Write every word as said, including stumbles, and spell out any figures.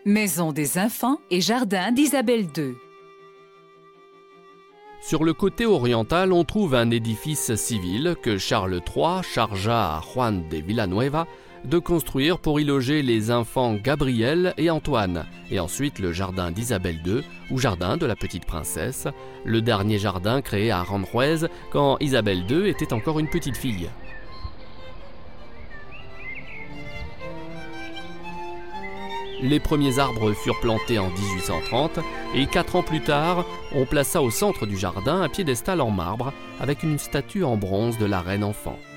Maison des Infants et Jardin d'Isabelle deux. Sur le côté oriental, on trouve un édifice civil que Charles trois chargea à Juan de Villanueva de construire pour y loger les enfants Gabriel et Antoine, et ensuite le jardin d'Isabelle deux, ou jardin de la petite princesse, le dernier jardin créé à Aranjuez quand Isabelle deux était encore une petite fille. Les premiers arbres furent plantés en dix-huit cent trente et quatre ans plus tard, on plaça au centre du jardin un piédestal en marbre avec une statue en bronze de la reine enfant.